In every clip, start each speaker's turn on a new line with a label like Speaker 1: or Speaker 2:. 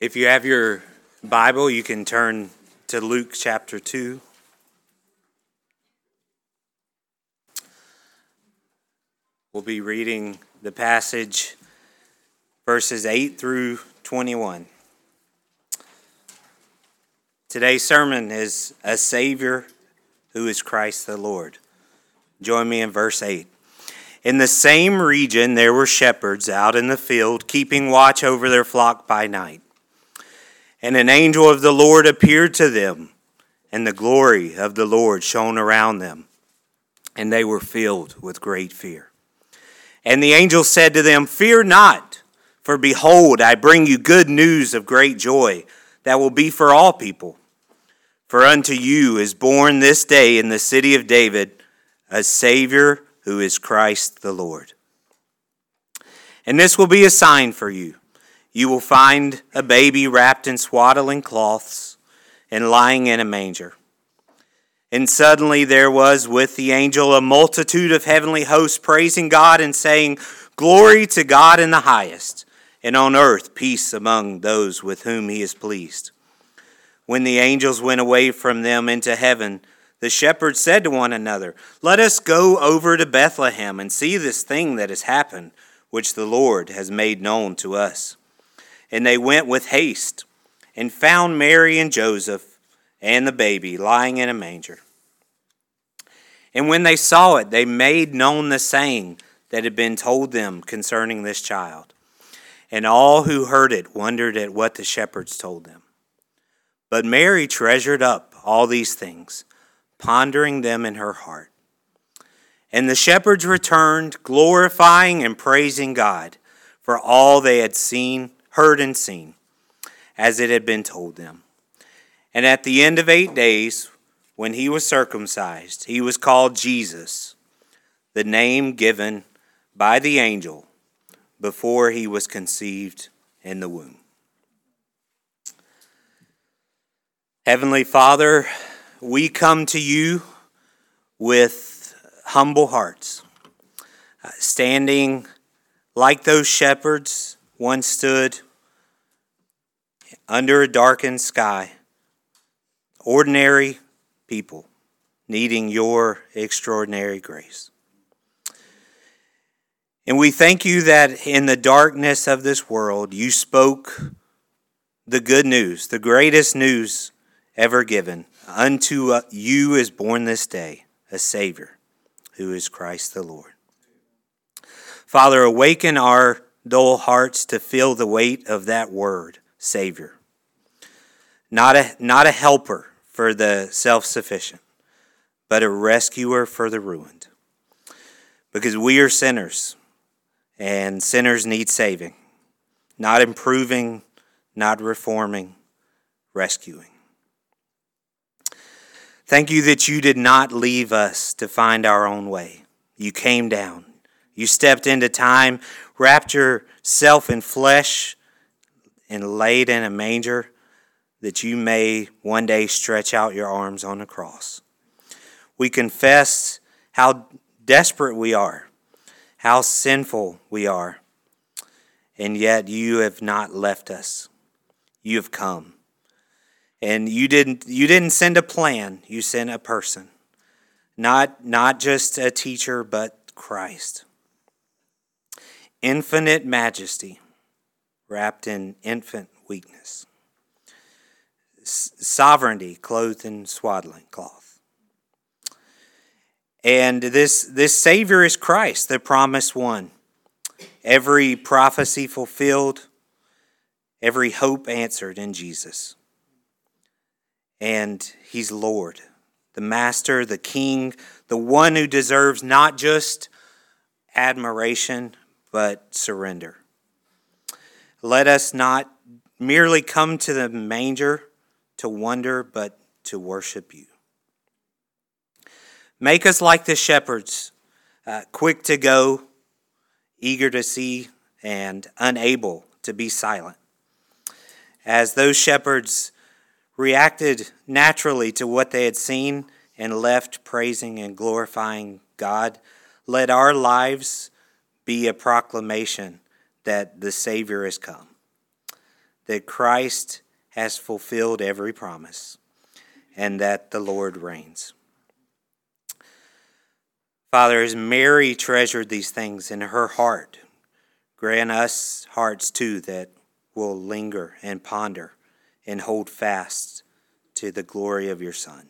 Speaker 1: If you have your Bible, you can turn to Luke chapter 2. We'll be reading the passage, verses 8 through 21. Today's sermon is A Savior who is Christ the Lord. Join me in verse 8. In the same region there were shepherds out in the field, keeping watch over their flock by night. And an angel of the Lord appeared to them, and the glory of the Lord shone around them, and they were filled with great fear. And the angel said to them, "Fear not, for behold, I bring you good news of great joy that will be for all people. For unto you is born this day in the city of David a Savior who is Christ the Lord. And this will be a sign for you. You will find a baby wrapped in swaddling cloths and lying in a manger." And suddenly there was with the angel a multitude of heavenly hosts praising God and saying, "Glory to God in the highest, and on earth peace among those with whom he is pleased." When the angels went away from them into heaven, the shepherds said to one another, "Let us go over to Bethlehem and see this thing that has happened, which the Lord has made known to us." And they went with haste and found Mary and Joseph and the baby lying in a manger. And when they saw it, they made known the saying that had been told them concerning this child. And all who heard it wondered at what the shepherds told them. But Mary treasured up all these things, pondering them in her heart. And the shepherds returned, glorifying and praising God for all they had heard and seen, as it had been told them. And at the end of 8 days, when he was circumcised, he was called Jesus, the name given by the angel before he was conceived in the womb. Heavenly Father, we come to you with humble hearts, standing like those shepherds once stood under a darkened sky, ordinary people needing your extraordinary grace. And we thank you that in the darkness of this world, you spoke the good news, the greatest news ever given. Unto you is born this day a Savior, who is Christ the Lord. Father, awaken our dull hearts to feel the weight of that word, Savior. Not a helper for the self-sufficient, but a rescuer for the ruined. Because we are sinners, and sinners need saving. Not improving, not reforming, rescuing. Thank you that you did not leave us to find our own way. You came down. You stepped into time, wrapped yourself in flesh, and laid in a manger that you may one day stretch out your arms on the cross. We confess how desperate we are, how sinful we are, and yet you have not left us. You have come. And you didn't send a plan, you sent a person. Not just a teacher, but Christ. Infinite majesty, wrapped in infant weakness. Sovereignty, clothed in swaddling cloth. And this Savior is Christ, the promised one. Every prophecy fulfilled, every hope answered in Jesus. And he's Lord, the Master, the King, the one who deserves not just admiration, but surrender. Let us not merely come to the manger to wonder, but to worship you. Make us like the shepherds, quick to go, eager to see, and unable to be silent. As those shepherds reacted naturally to what they had seen and left praising and glorifying God, let our lives be a proclamation that the Savior has come, that Christ has fulfilled every promise, and that the Lord reigns. Father, as Mary treasured these things in her heart, grant us hearts too that will linger and ponder and hold fast to the glory of your Son.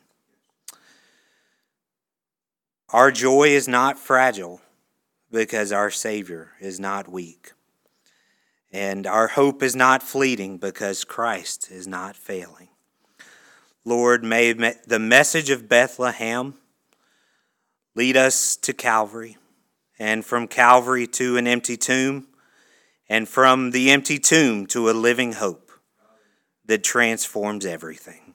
Speaker 1: Our joy is not fragile because our Savior is not weak. And our hope is not fleeting because Christ is not failing. Lord, may the message of Bethlehem lead us to Calvary, and from Calvary to an empty tomb, and from the empty tomb to a living hope that transforms everything.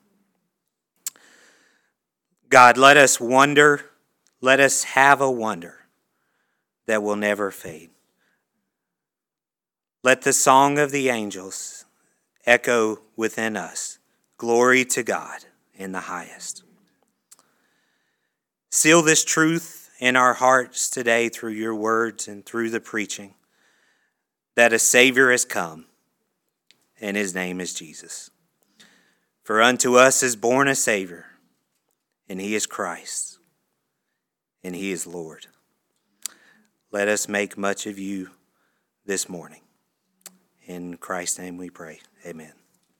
Speaker 1: God, let us wonder, let us have a wonder that will never fade. Let the song of the angels echo within us. Glory to God in the highest. Seal this truth in our hearts today through your words and through the preaching, that a Savior has come, and his name is Jesus. For unto us is born a Savior, and he is Christ, and he is Lord. Let us make much of you this morning. In Christ's name we pray. Amen.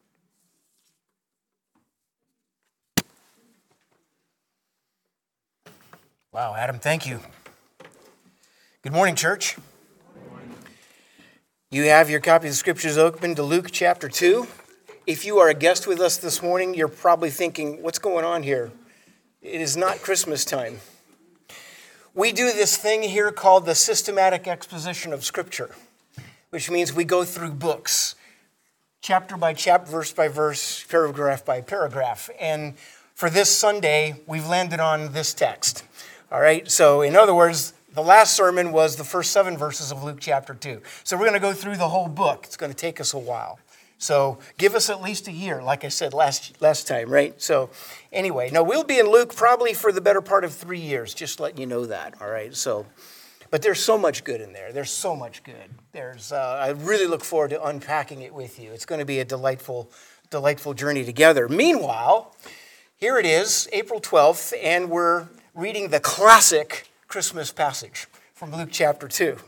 Speaker 2: Wow, Adam, thank you. Good morning, church. Good morning. You have your copy of the scriptures open to Luke chapter 2. If you are a guest with us this morning, you're probably thinking, what's going on here? It is not Christmas time. We do this thing here called the systematic exposition of Scripture, which means we go through books, chapter by chapter, verse by verse, paragraph by paragraph. And for this Sunday, we've landed on this text. All right, so in other words, the last sermon was the first 7 verses of Luke chapter 2. So we're going to go through the whole book. It's going to take us a while. So give us at least a year, like I said last time, right? So anyway, no, we'll be in Luke probably for the better part of 3 years, just letting you know that, all right? So, but there's so much good in there. There's so much good. I really look forward to unpacking it with you. It's going to be a delightful journey together. Meanwhile, here it is, April 12th, and we're reading the classic Christmas passage from Luke chapter 2.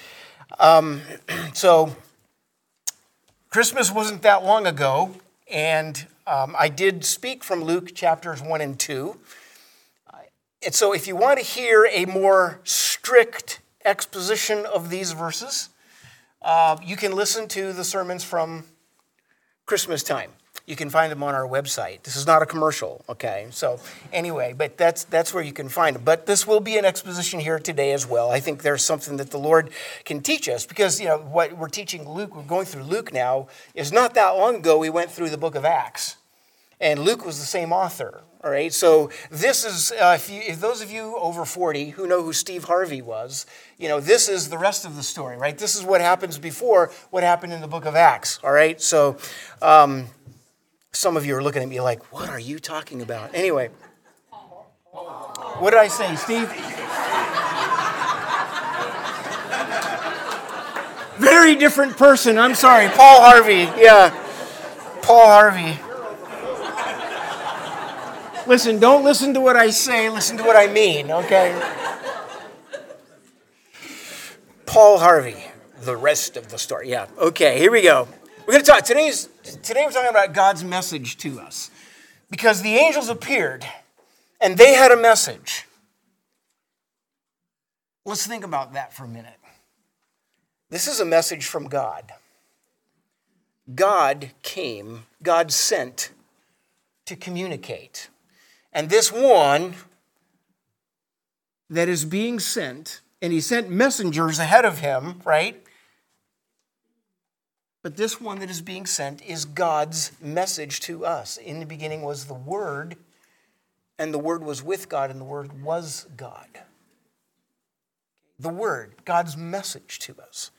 Speaker 2: So Christmas wasn't that long ago, and I did speak from Luke chapters 1 and 2. And so if you want to hear a more strict exposition of these verses, you can listen to the sermons from Christmas time. You can find them on our website. This is not a commercial, okay? So anyway, but that's where you can find them. But this will be an exposition here today as well. I think there's something that the Lord can teach us because, what we're teaching Luke, we're going through Luke now, is not that long ago we went through the book of Acts. And Luke was the same author, all right? So this is, if those of you over 40 who know who Steve Harvey was, this is the rest of the story, right? This is what happens before what happened in the book of Acts, all right? So some of you are looking at me like, what are you talking about? Anyway, what did I say, Steve? Very different person, I'm sorry. Paul Harvey, yeah. Paul Harvey. Listen, don't listen to what I say, listen to what I mean, okay? Paul Harvey, the rest of the story. Yeah, okay, here we go. We're going to talk, today we're talking about God's message to us. Because the angels appeared, and they had a message. Let's think about that for a minute. This is a message from God. God came, God sent to communicate. And this one that is being sent, and he sent messengers ahead of him, right? But this one that is being sent is God's message to us. In the beginning was the Word, and the Word was with God, and the Word was God. The Word, God's message to us.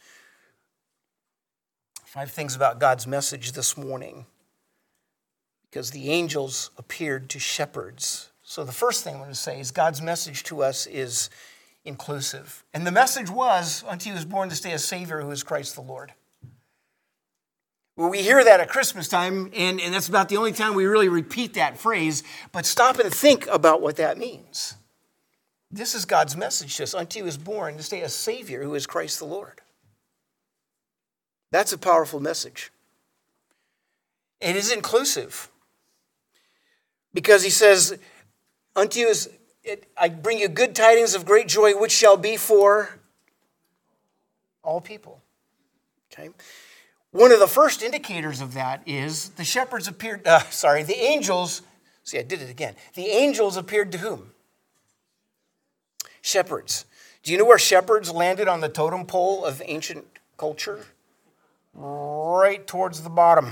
Speaker 2: 5 things about God's message this morning. Because the angels appeared to shepherds. So the first thing I want to say is God's message to us is inclusive. And the message was, unto you was born this day a Savior who is Christ the Lord. Well, we hear that at Christmas time, and that's about the only time we really repeat that phrase, but stop and think about what that means. This is God's message to us. Unto you is born this day a Savior who is Christ the Lord. That's a powerful message. It is inclusive. Because he says, unto you I bring you good tidings of great joy, which shall be for all people. Okay? One of the first indicators of that is the shepherds appeared, the angels, see, I did it again. The angels appeared to whom? Shepherds. Do you know where shepherds landed on the totem pole of ancient culture? Right towards the bottom.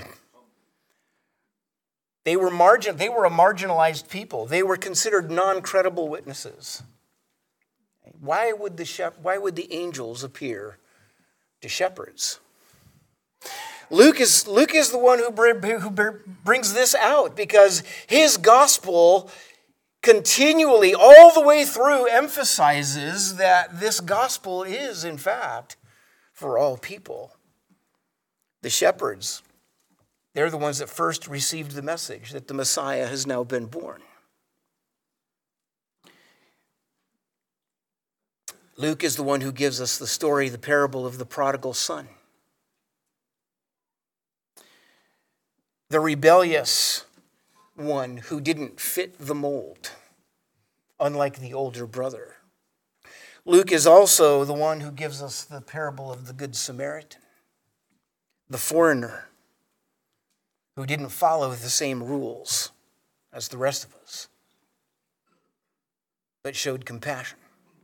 Speaker 2: They were a marginalized people. They were considered non-credible witnesses. Why would the angels appear to shepherds? Luke is the one who brings this out because his gospel continually, all the way through, emphasizes that this gospel is, in fact, for all people. The shepherds, they're the ones that first received the message that the Messiah has now been born. Luke is the one who gives us the story, the parable of the prodigal son. The rebellious one who didn't fit the mold, unlike the older brother. Luke is also the one who gives us the parable of the Good Samaritan, the foreigner who didn't follow the same rules as the rest of us, but showed compassion.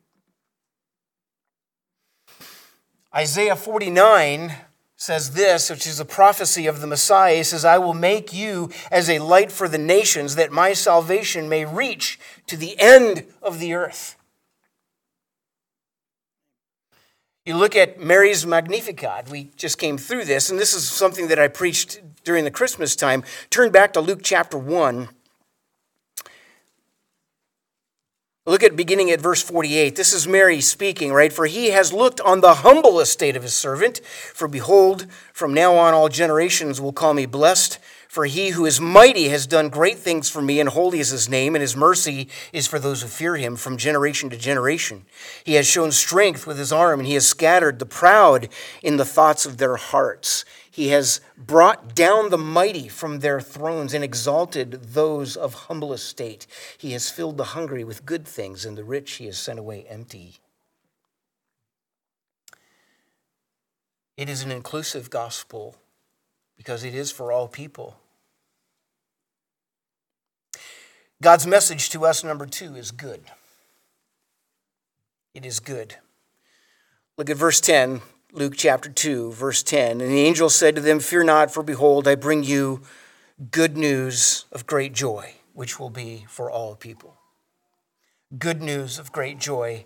Speaker 2: Isaiah 49 says this, which is a prophecy of the Messiah. He says, I will make you as a light for the nations, that my salvation may reach to the end of the earth. You look at Mary's Magnificat. We just came through this, and this is something that I preached during the Christmas time. Turn back to Luke chapter 1. Look at beginning at verse 48. This is Mary speaking, right? For he has looked on the humble estate of his servant. For behold, from now on all generations will call me blessed. For he who is mighty has done great things for me, and holy is his name, and his mercy is for those who fear him from generation to generation. He has shown strength with his arm, and he has scattered the proud in the thoughts of their hearts. He has brought down the mighty from their thrones and exalted those of humble estate. He has filled the hungry with good things, and the rich he has sent away empty. It is an inclusive gospel because it is for all people. God's message to us, number 2, is good. It is good. Look at verse 10. Luke chapter 2, verse 10. And the angel said to them, fear not, for behold, I bring you good news of great joy, which will be for all people. Good news of great joy.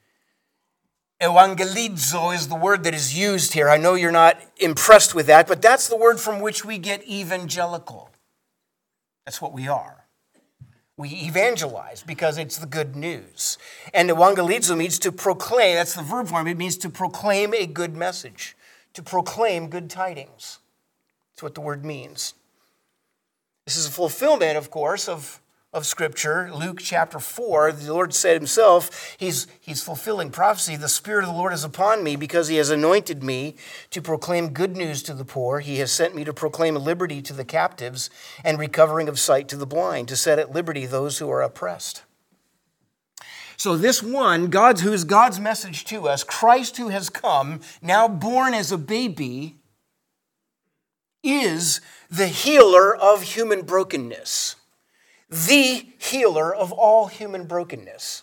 Speaker 2: Evangelizo is the word that is used here. I know you're not impressed with that, but that's the word from which we get evangelical. That's what we are. We evangelize because it's the good news. And evangelizo means to proclaim. That's the verb form. It means to proclaim a good message, to proclaim good tidings. That's what the word means. This is a fulfillment, of course, of Scripture. Luke chapter 4, the Lord said himself, he's fulfilling prophecy. The Spirit of the Lord is upon me because he has anointed me to proclaim good news to the poor. He has sent me to proclaim liberty to the captives and recovering of sight to the blind, to set at liberty those who are oppressed. So this one, who is God's message to us, Christ who has come, now born as a baby, is the healer of human brokenness. The healer of all human brokenness.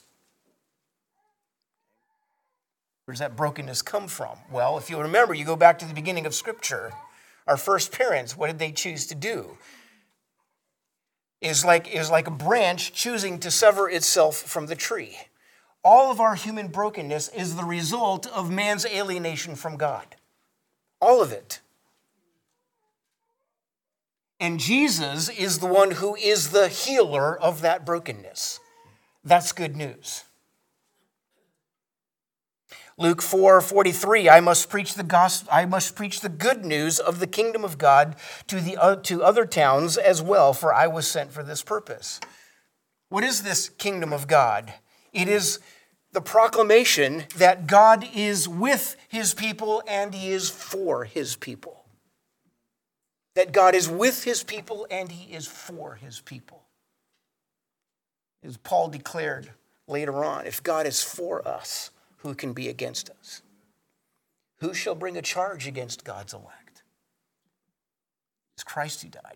Speaker 2: Where does that brokenness come from? Well, if you remember, you go back to the beginning of Scripture. Our first parents, what did they choose to do? It was like a branch choosing to sever itself from the tree. All of our human brokenness is the result of man's alienation from God. All of it. And Jesus is the one who is the healer of that brokenness. That's good news. Luke 4:43, I must preach the gospel, I must preach the good news of the kingdom of God to other towns as well, for I was sent for this purpose. What is this kingdom of God? It is the proclamation that God is with his people and he is for his people. That God is with his people and he is for his people. As Paul declared later on, if God is for us, who can be against us? Who shall bring a charge against God's elect? It's Christ who died.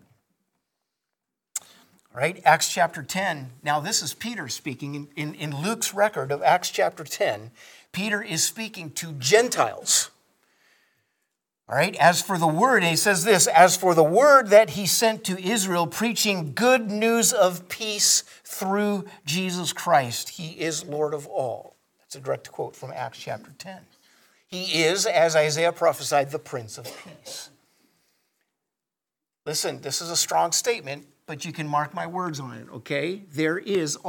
Speaker 2: All right, Acts chapter 10. Now this is Peter speaking. In Luke's record of Acts chapter 10, Peter is speaking to Gentiles. All right, as for the word, and he says this, as for the word that he sent to Israel, preaching good news of peace through Jesus Christ. He is Lord of all. That's a direct quote from Acts chapter 10. He is, as Isaiah prophesied, the Prince of Peace. Listen, this is a strong statement, but you can mark my words on it, okay? There is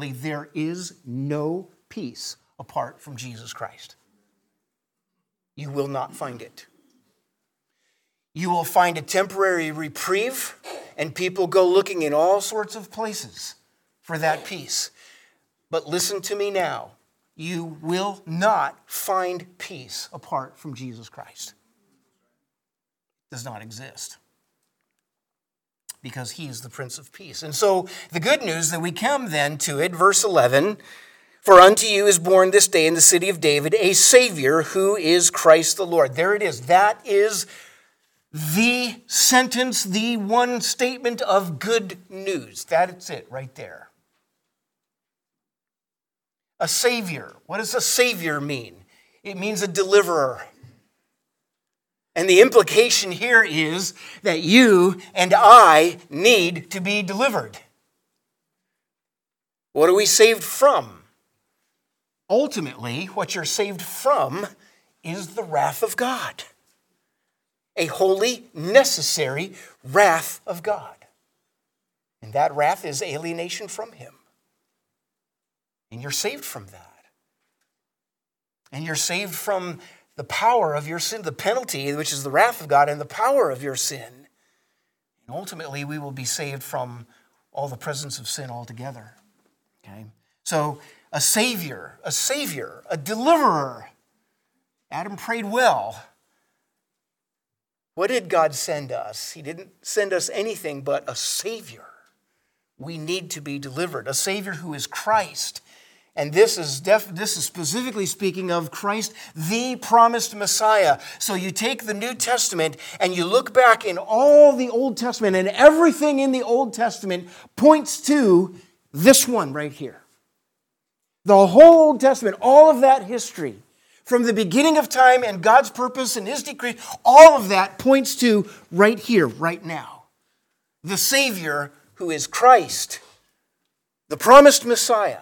Speaker 2: no peace apart from Jesus Christ. You will not find it. You will find a temporary reprieve, and people go looking in all sorts of places for that peace. But listen to me now. You will not find peace apart from Jesus Christ. It does not exist. Because he is the Prince of Peace. And so the good news that we come then to it, verse 11, for unto you is born this day in the city of David a Savior who is Christ the Lord. There it is. That is the sentence, the one statement of good news. That's it right there. A Savior. What does a Savior mean? It means a deliverer. And the implication here is that you and I need to be delivered. What are we saved from? Ultimately, what you're saved from is the wrath of God. A holy, necessary wrath of God. And that wrath is alienation from him. And you're saved from that. And you're saved from the power of your sin, the penalty, which is the wrath of God, and the power of your sin. And ultimately, we will be saved from all the presence of sin altogether. Okay? So, a Savior, a deliverer. Adam prayed well. What did God send us? He didn't send us anything but a Savior. We need to be delivered. A Savior who is Christ. And this is specifically speaking of Christ, the promised Messiah. So you take the New Testament and you look back in all the Old Testament, and everything in the Old Testament points to this one right here. The whole Old Testament, all of that history, from the beginning of time and God's purpose and his decree, all of that points to right here, right now. The Savior who is Christ, the promised Messiah.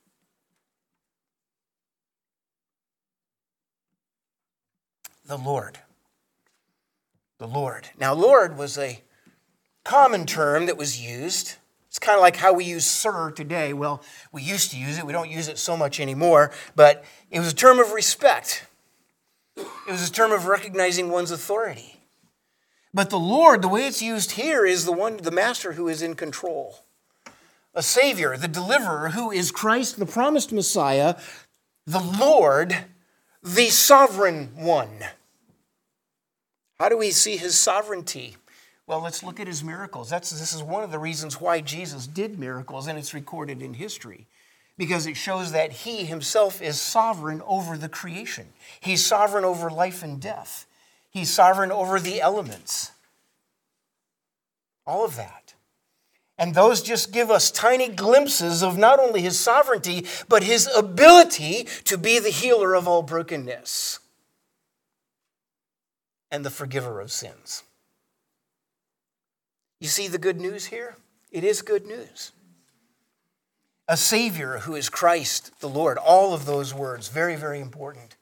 Speaker 2: The Lord. The Lord. Now, Lord was a common term that was used. It's kind of like how we use sir today. Well, we used to use it. We don't use it so much anymore. But it was a term of respect. It was a term of recognizing one's authority. But the Lord, the way it's used here, is the master who is in control. A Savior, the deliverer, who is Christ, the promised Messiah, the Lord, the sovereign one. How do we see his sovereignty? Well, let's look at his miracles. This is one of the reasons why Jesus did miracles, and it's recorded in history. Because it shows that he himself is sovereign over the creation. He's sovereign over life and death. He's sovereign over the elements. All of that. And those just give us tiny glimpses of not only his sovereignty, but his ability to be the healer of all brokenness and the forgiver of sins. You see the good news here? It is good news. A Savior who is Christ the Lord. All of those words, very, very important.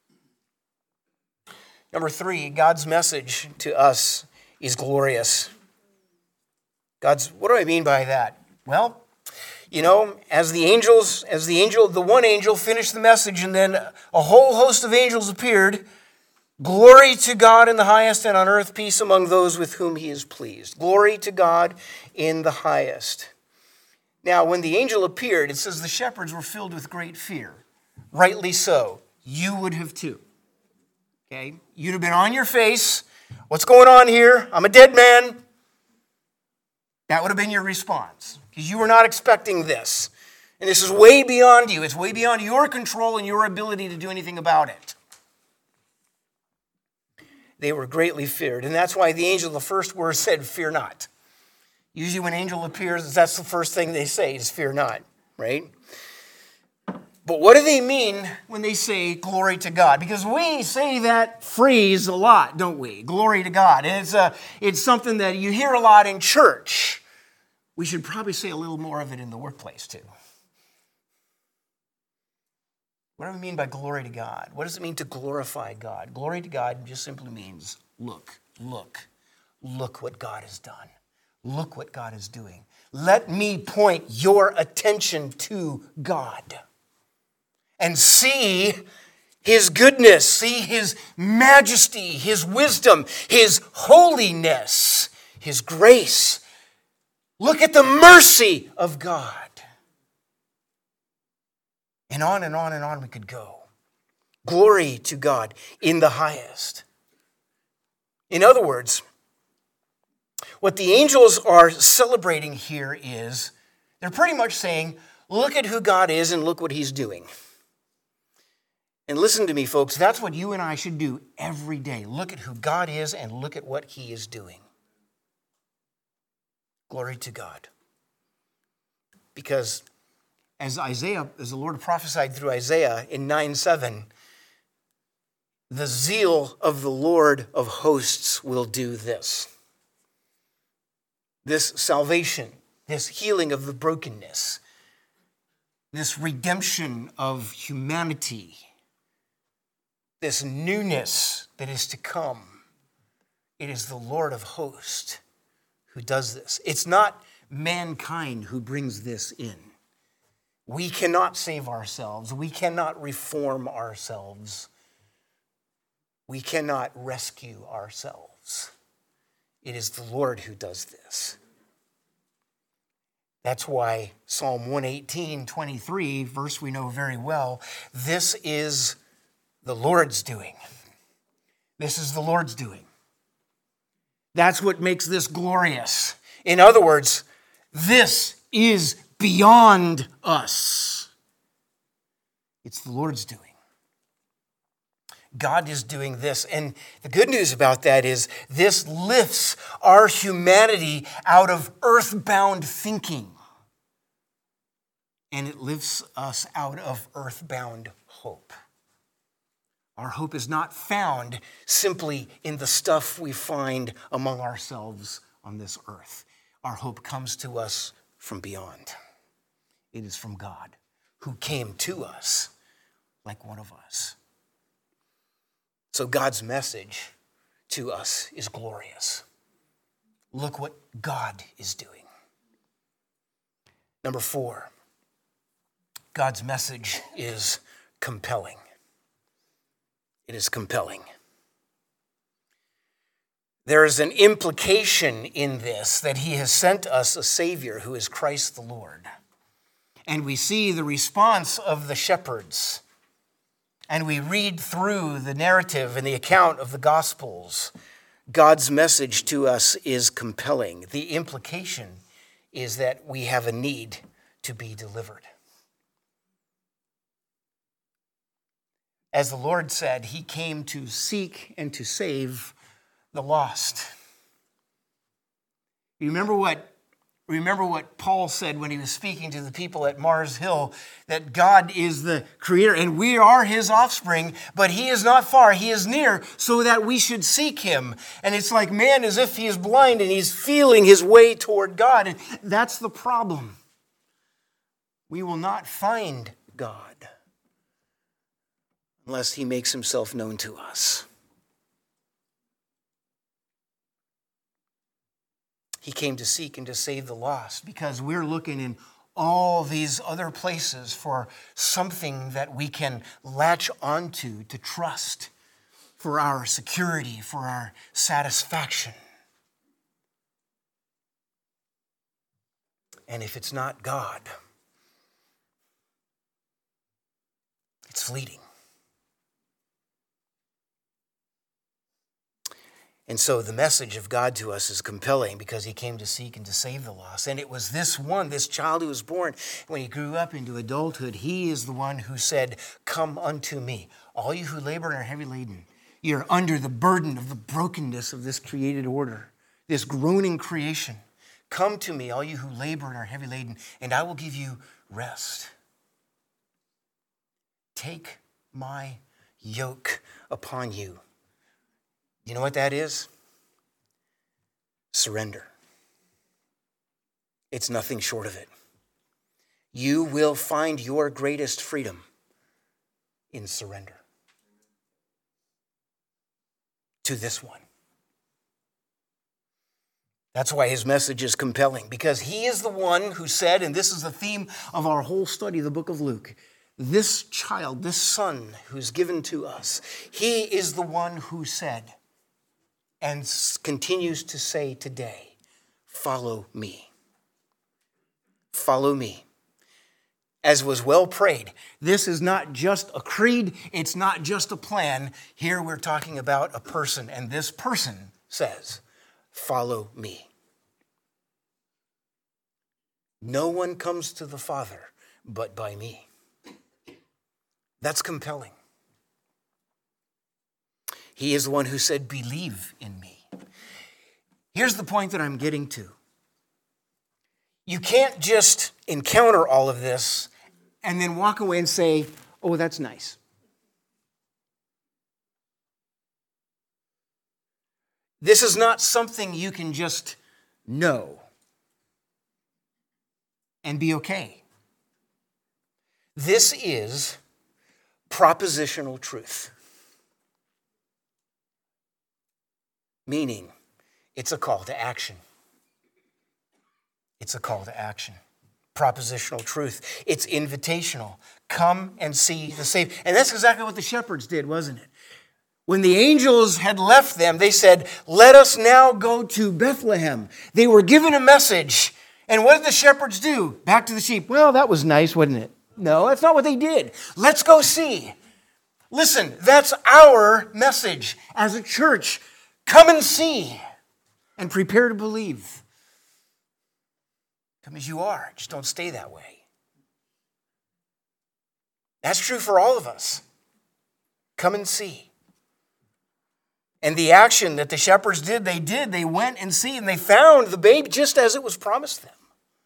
Speaker 2: Number 3, God's message to us is glorious. What do I mean by that? Well, as the one angel finished the message, and then a whole host of angels appeared. Glory to God in the highest, and on earth peace among those with whom he is pleased. Glory to God in the highest. Now, when the angel appeared, it says the shepherds were filled with great fear. Rightly so. You would have too. Okay? You'd have been on your face. What's going on here? I'm a dead man. That would have been your response, because you were not expecting this. And this is way beyond you. It's way beyond your control and your ability to do anything about it. They were greatly feared. And that's why the angel, the first word said, fear not. Usually when an angel appears, that's the first thing they say is fear not, right? But what do they mean when they say glory to God? Because we say that phrase a lot, don't we? Glory to God. And it's something that you hear a lot in church. We should probably say a little more of it in the workplace too. What do we mean by glory to God? What does it mean to glorify God? Glory to God just simply means look what God has done. Look what God is doing. Let me point your attention to God and see his goodness, see his majesty, his wisdom, his holiness, his grace. Look at the mercy of God. And on and on and on we could go. Glory to God in the highest. In other words, what the angels are celebrating here is, they're pretty much saying, look at who God is and look what he's doing. And listen to me, folks, that's what you and I should do every day. Look at who God is and look at what he is doing. Glory to God. Because as the Lord prophesied through Isaiah in 9:7, the zeal of the Lord of hosts will do this. This salvation, this healing of the brokenness, this redemption of humanity, this newness that is to come. It is the Lord of hosts who does this. It's not mankind who brings this in. We cannot save ourselves. We cannot reform ourselves. We cannot rescue ourselves. It is the Lord who does this. That's why Psalm 118:23, verse we know very well, this is the Lord's doing. This is the Lord's doing. That's what makes this glorious. In other words, this is beyond us. It's the Lord's doing. God is doing this. And the good news about that is this lifts our humanity out of earthbound thinking. And it lifts us out of earthbound hope. Our hope is not found simply in the stuff we find among ourselves on this earth. Our hope comes to us from beyond. It is from God, who came to us like one of us. So God's message to us is glorious. Look what God is doing. Number 4, God's message is compelling. It is compelling. There is an implication in this that he has sent us a Savior who is Christ the Lord. And we see the response of the shepherds. And we read through the narrative and the account of the Gospels. God's message to us is compelling. The implication is that we have a need to be delivered. As the Lord said, he came to seek and to save the lost. Remember what Paul said when he was speaking to the people at Mars Hill, that God is the creator and we are his offspring, but he is not far, he is near, so that we should seek him. And it's like man as if he is blind and he's feeling his way toward God. And that's the problem. We will not find God unless he makes himself known to us. He came to seek and to save the lost because we're looking in all these other places for something that we can latch onto, to trust, for our security, for our satisfaction. And if it's not God, it's fleeting. And so the message of God to us is compelling because he came to seek and to save the lost. And it was this child who was born, when he grew up into adulthood, he is the one who said, "Come unto me, all you who labor and are heavy laden. You're under the burden of the brokenness of this created order, this groaning creation. Come to me, all you who labor and are heavy laden, and I will give you rest. Take my yoke upon you." You know what that is? Surrender. It's nothing short of it. You will find your greatest freedom in surrender to this one. That's why his message is compelling, because he is the one who said, and this is the theme of our whole study, the book of Luke, this child, this son who's given to us, he is the one who said, and continues to say today, "Follow me. Follow me." As was well prayed, this is not just a creed, it's not just a plan. Here we're talking about a person, and this person says, "Follow me." No one comes to the Father but by me. That's compelling. He is the one who said, "Believe in me." Here's the point that I'm getting to. You can't just encounter all of this and then walk away and say, "Oh, that's nice." This is not something you can just know and be okay. This is propositional truth. Meaning, it's a call to action. It's a call to action. Propositional truth. It's invitational. Come and see the Savior. And that's exactly what the shepherds did, wasn't it? When the angels had left them, they said, "Let us now go to Bethlehem." They were given a message. And what did the shepherds do? Back to the sheep. Well, that was nice, wasn't it? No, that's not what they did. Let's go see. Listen, that's our message as a church. Come and see and prepare to believe. Come as you are. Just don't stay that way. That's true for all of us. Come and see. And the action that the shepherds did. They went and see, and they found the baby just as it was promised them.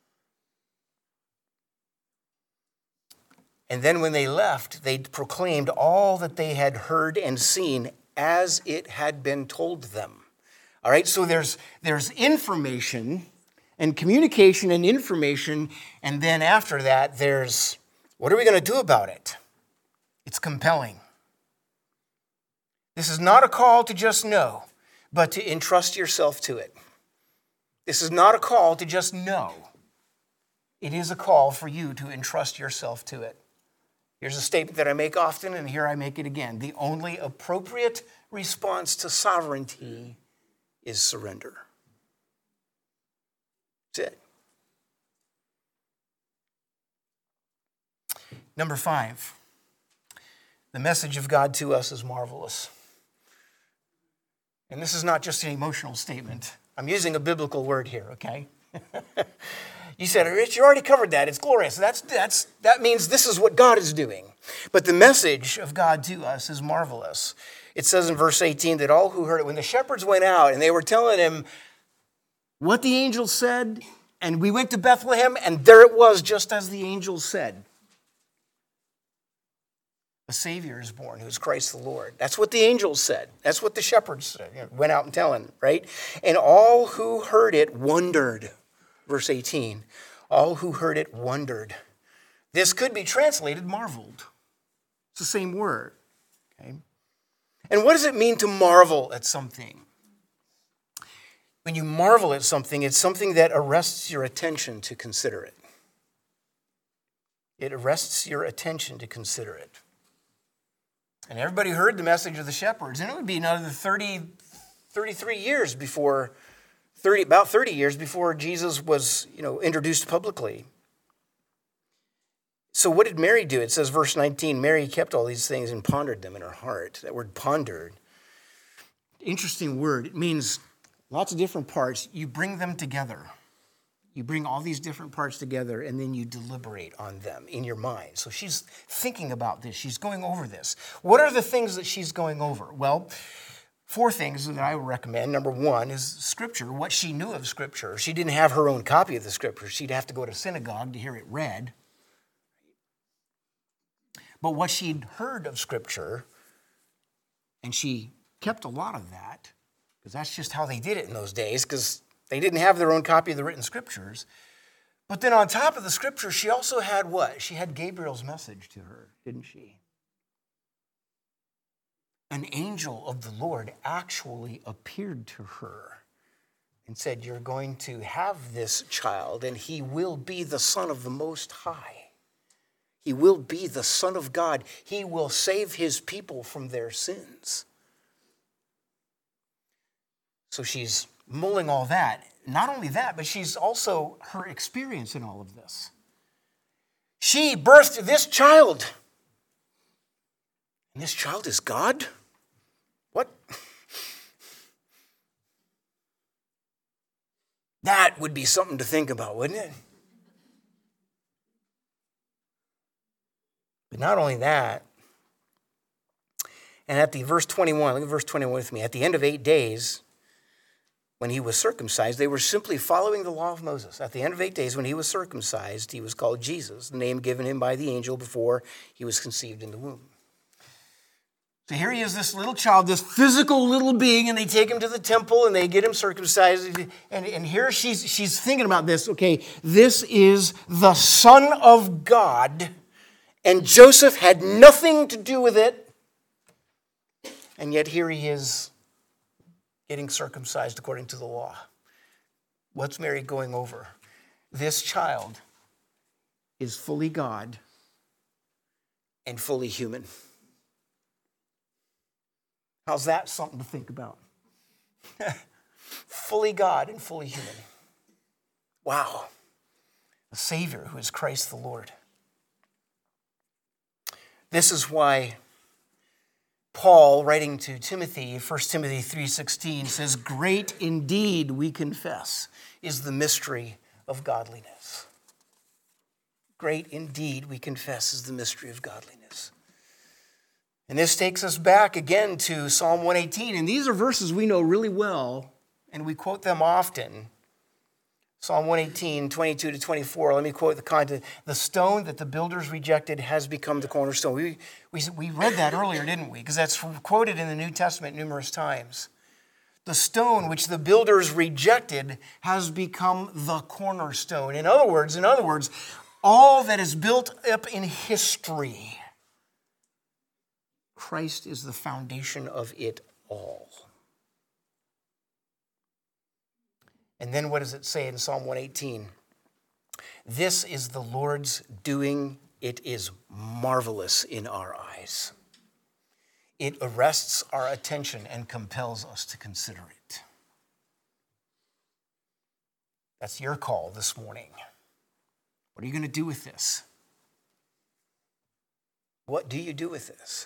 Speaker 2: And then when they left, they proclaimed all that they had heard and seen as it had been told them. All right, so there's information and communication and information, and then after that, there's, what are we going to do about it? It's compelling. This is not a call to just know, but to entrust yourself to it. This is not a call to just know. It is a call for you to entrust yourself to it. Here's a statement that I make often, and here I make it again. The only appropriate response to sovereignty is surrender. That's it. Number 5, the message of God to us is marvelous. And this is not just an emotional statement. I'm using a biblical word here, okay? You said, "Rich, you already covered that. It's glorious." That means this is what God is doing. But the message of God to us is marvelous. It says in verse 18 that all who heard it, when the shepherds went out and they were telling him what the angel said, and we went to Bethlehem, and there it was, just as the angel said. A Savior is born, who is Christ the Lord. That's what the angels said. That's what the shepherds went out and telling, right? And all who heard it wondered. Verse 18, all who heard it wondered. This could be translated marveled. It's the same word. Okay? And what does it mean to marvel at something? When you marvel at something, it's something that arrests your attention to consider it. It arrests your attention to consider it. And everybody heard the message of the shepherds, and it would be another 33 years before, about 30 years before Jesus was, introduced publicly. So what did Mary do? It says, verse 19, Mary kept all these things and pondered them in her heart. That word pondered, interesting word. It means lots of different parts. You bring them together. You bring all these different parts together, and then you deliberate on them in your mind. So she's thinking about this. She's going over this. What are the things that she's going over? Well, 4 things that I would recommend. Number 1 is Scripture, what she knew of Scripture. She didn't have her own copy of the Scripture. She'd have to go to synagogue to hear it read. But what she'd heard of Scripture, and she kept a lot of that, because that's just how they did it in those days, because they didn't have their own copy of the written Scriptures. But then on top of the Scripture, she also had what? She had Gabriel's message to her, didn't she? An angel of the Lord actually appeared to her and said, you're going to have this child, and he will be the Son of the Most High. He will be the Son of God. He will save his people from their sins. So she's mulling all that. Not only that, but she's also her experience in all of this. She birthed this child. And this child is God? What? That would be something to think about, wouldn't it? But not only that, and at the verse 21, look at verse 21 with me. At the end of 8 days, when he was circumcised, they were simply following the law of Moses. At the end of 8 days, when he was circumcised, he was called Jesus, the name given him by the angel before he was conceived in the womb. So here he is, this little child, this physical little being, and they take him to the temple and they get him circumcised. And here she's thinking about this. Okay, this is the Son of God, and Joseph had nothing to do with it. And yet here he is getting circumcised according to the law. What's Mary going over? This child is fully God and fully human. How's that something to think about? Fully God and fully human. Wow. A Savior who is Christ the Lord. This is why Paul, writing to Timothy, 1 Timothy 3:16, says, great indeed, we confess, is the mystery of godliness. Great indeed, we confess, is the mystery of godliness. And this takes us back again to Psalm 118. And these are verses we know really well, and we quote them often. Psalm 118, 22 to 24. Let me quote the content. The stone that the builders rejected has become the cornerstone. We read that earlier, didn't we? Because that's quoted in the New Testament numerous times. The stone which the builders rejected has become the cornerstone. In other words, all that is built up in history, Christ is the foundation of it all. And then what does it say in Psalm 118? This is the Lord's doing. It is marvelous in our eyes. It arrests our attention and compels us to consider it. That's your call this morning. What are you going to do with this? What do you do with this?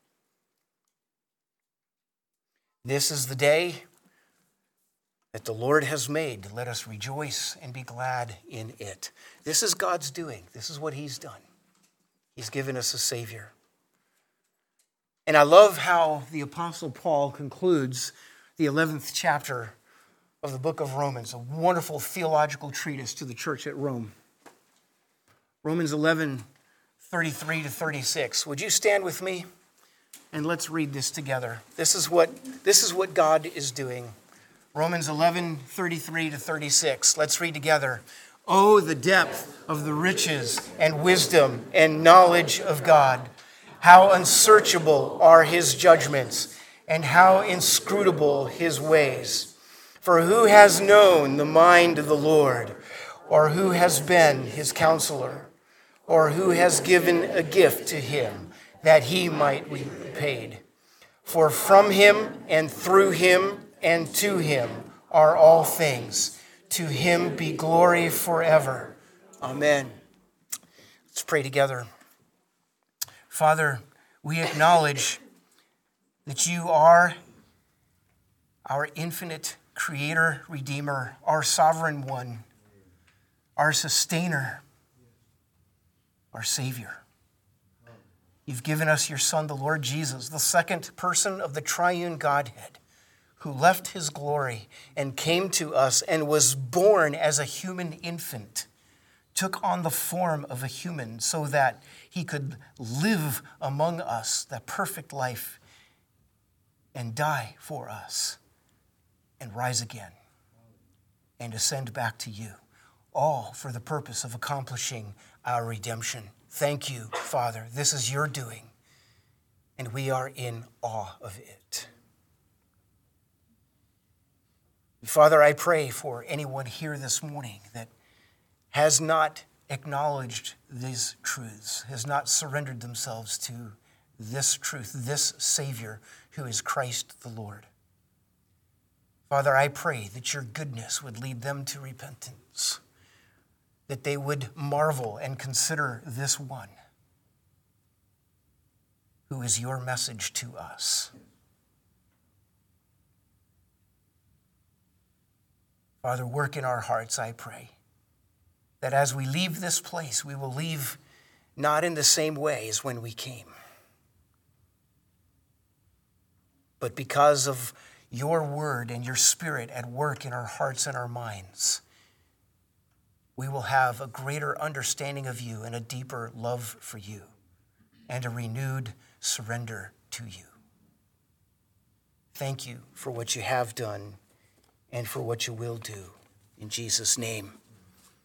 Speaker 2: This is the day that the Lord has made. Let us rejoice and be glad in it. This is God's doing. This is what he's done. He's given us a Savior. And I love how the Apostle Paul concludes the 11th chapter of the book of Romans, a wonderful theological treatise to the church at Rome. Romans 11, 33 to 36. Would you stand with me? And let's read this together. This is what God is doing. Romans 11, 33 to 36. Let's read together. Oh, the depth of the riches and wisdom and knowledge of God. How unsearchable are his judgments and how inscrutable his ways. For who has known the mind of the Lord, or who has been his counselor? or who has given a gift to him that he might be paid. For from him and through him and to him are all things. To him be glory forever. Amen. Let's pray together. Father, we acknowledge that you are our infinite creator, redeemer, our sovereign one, our sustainer, our Savior. You've given us your Son, the Lord Jesus, the second person of the triune Godhead, who left his glory and came to us and was born as a human infant, took on the form of a human so that he could live among us the perfect life and die for us and rise again and ascend back to you, all for the purpose of accomplishing our redemption. Thank you, Father. This is your doing, and we are in awe of it. Father, I pray for anyone here this morning that has not acknowledged these truths, has not surrendered themselves to this truth, this Savior who is Christ the Lord. Father, I pray that your goodness would lead them to repentance, that they would marvel and consider this one who is your message to us. Father, work in our hearts, I pray, that as we leave this place, we will leave not in the same way as when we came, but because of your word and your Spirit at work in our hearts and our minds, we will have a greater understanding of you and a deeper love for you and a renewed surrender to you. Thank you for what you have done and for what you will do. In Jesus' name.